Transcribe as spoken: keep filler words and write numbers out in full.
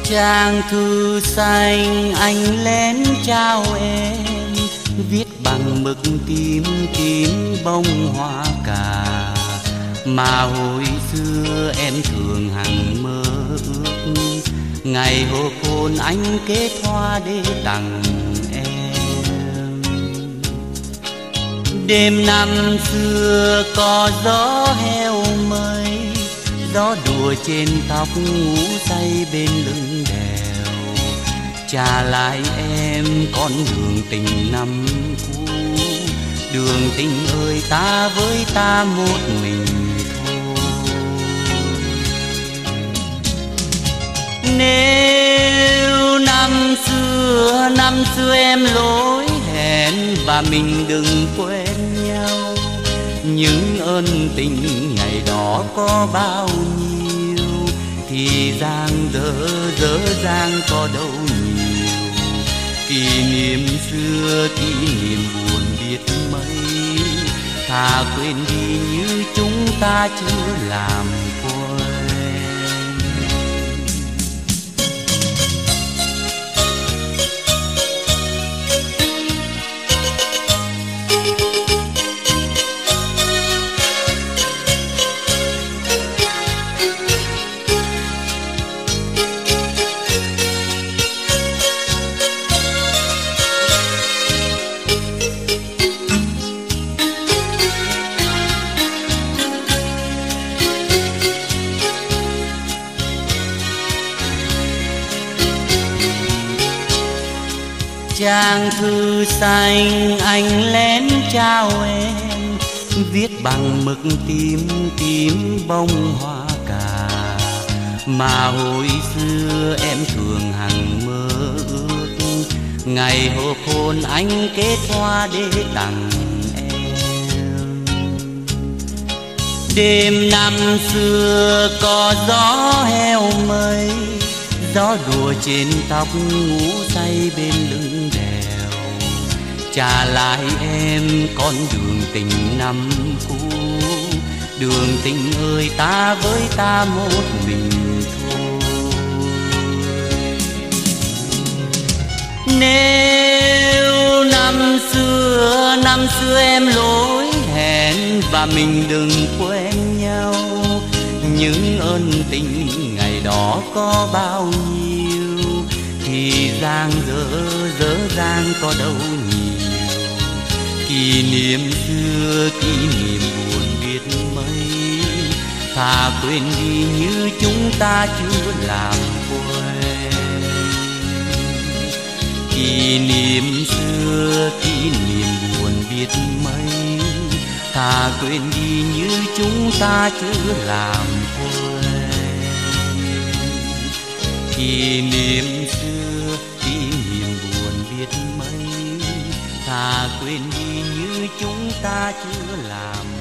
Trang thư xanh anh lén trao em, viết bằng mực tím tím bông hoa cà, mà hồi xưa em thường hằng mơ ước ngày hộp hôn anh kết hoa để tặng em. Đêm năm xưa có gió heo mây, gió đùa trên tóc ngủ say bên lưng đèo, trả lại em con đường tình năm cũ. Đường tình ơi ta với ta một mình thôi. Nếu năm xưa năm xưa em lỗi hẹn và mình đừng quên nhau, những ân tình ngày đó có bao nhiêu thì giang dở dở dang có đâu nhiều. Kỷ niệm xưa kỷ niệm buồn biết mấy, thà quên đi như chúng ta chưa làm quen. Trang thư xanh anh lén trao em, viết bằng mực tím tím bông hoa cà, mà hồi xưa em thường hằng mơ ước ngày hộp hôn anh kết hoa để tặng em. Đêm năm xưa có gió heo mây, gió đùa trên tóc ngủ say bên lưng đèo, trả lại em con đường tình năm cũ. Đường tình ơi ta với ta một mình thôi. Nếu năm xưa năm xưa em lỗi hẹn và mình đừng quên nhau, những ân tình ngày đó có bao nhiêu thì giang dở dở dang có đâu nhiều. Kỷ niệm xưa kỷ niệm buồn biết mấy, thà quên đi như chúng ta chưa làm quen. Kỷ niệm xưa kỷ niệm buồn biết mấy, thà quên đi như chúng ta chưa làm quen. Kỷ niệm xưa kỷ niệm buồn biết mấy, thà quên đi như chúng ta chưa làm